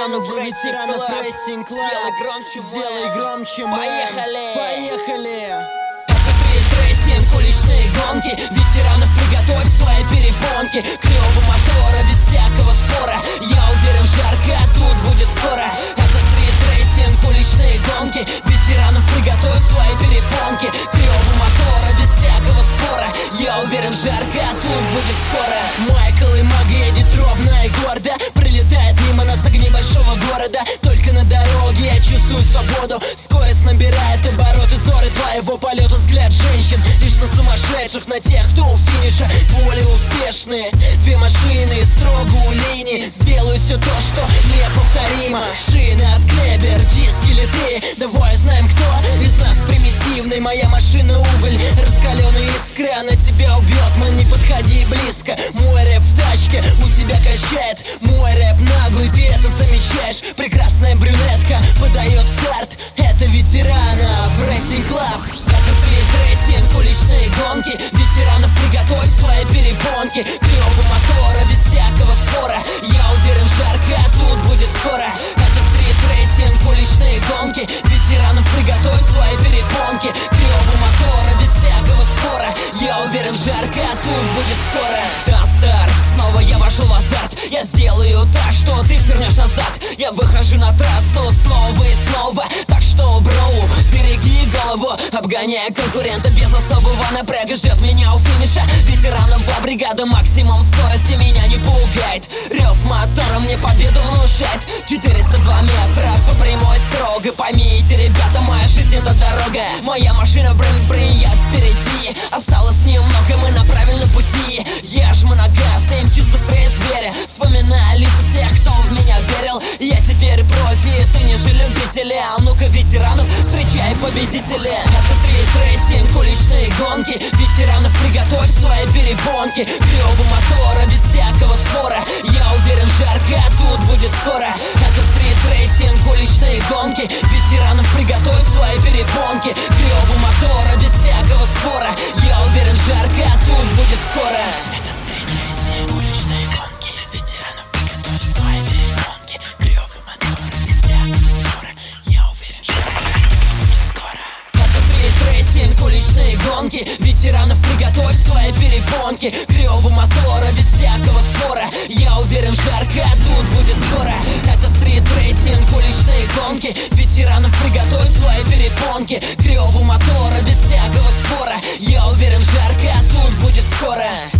ветеранов Racing Club. Сделай громче, поехали! Это стрит-рейсинг, уличные гонки. Ветеранов, приготовь свои перепонки. Клёвый мотора, без всякого спора. Я уверен, жарко тут будет скоро. Это стрит-рейсинг, уличные гонки. Ветеранов, приготовь свои перепонки. Клёвый мотора, без всякого спора. Я уверен, жарко тут будет скоро. Майкл и Мага едет ровно и гордо. Прилетает мимо нас огни большого города. Только на дороге я чувствую свободу. Скорость набирает обороты, зоры твоего полета. Взгляд женщин лишь на сумасшедших, на тех, кто у финиша более успешные. Две машины строго у линии сделают все то, что неповторимо. Шины от Клебер, диски литые. Давай узнаем, кто из нас примитивный. Моя машина уголь, раскаленные искры. Она тебя убьет, man, не подходи близко. Мой рэп в тачке у тебя качает. Мой рэп наглый, ты это замечаешь. Прекрасная брюнетка подает старт. Это ветеранов Racing Club. Это стрит-рейсинг, уличные гонки. Ветеранов, приготовь свои перепонки. Клёвый мотора, без всякого спора. Я уверен, жарко тут будет скоро. Это стрит-рейсинг, уличные гонки. Ветеранов, приготовь свои перепонки. Клёвый мотора, без всякого спора. Я уверен, жарко тут будет скоро. Дастер, снова я вошел в азарт. Я сделаю так, что ты свернешь назад. Я выхожу на трассу снова и снова. Так что, броу, береги голову. Обгоняя конкурента без особого напряга. Ждет меня у финиша ветерановая бригада. Максимум скорости меня не пугает. Рев мотора мне победу внушает. 402 метра по прямой строго. Поймите, ребята, моя жизнь это дорога. Моя машина брин-брин, я впереди. Осталось немного, мы на правильном пути. Я жму на газ, и мчусь быстрее зверя. Вспоминая лица тех, кто в меня верил. Я теперь профи, ты не же любители. А ну-ка, ветеранов, встречай победителя. Это стрит-рейсинг, уличные гонки. Ветеранов, приготовь свои перепонки. Клёвый мотора, без всякого спора. Я уверен, жарко тут будет скоро. Это стрит-рейсинг, уличные гонки. Ветеранов, приготовь свои перепонки. Клёвый мотора, без всякого спора. Я уверен, жарко тут будет скоро. Это стрит-рейсинг, уличные гонки. Ветеранов, приготовь свои перепонки. Клёвый мотора, без всякого спора. Я уверен, жарко тут будет скоро. Это стрит-рейсинг, уличные гонки. Ветеранов, приготовь свои перепонки. Клёвый мотора, без всякого спора. Я уверен, жарко тут будет скоро. Это стрит-рейсинг, уличные гонки. Ветеранов, приготовь свои перепонки. Клёвый мотора, без всякого спора. Я уверен, жарко тут будет скоро.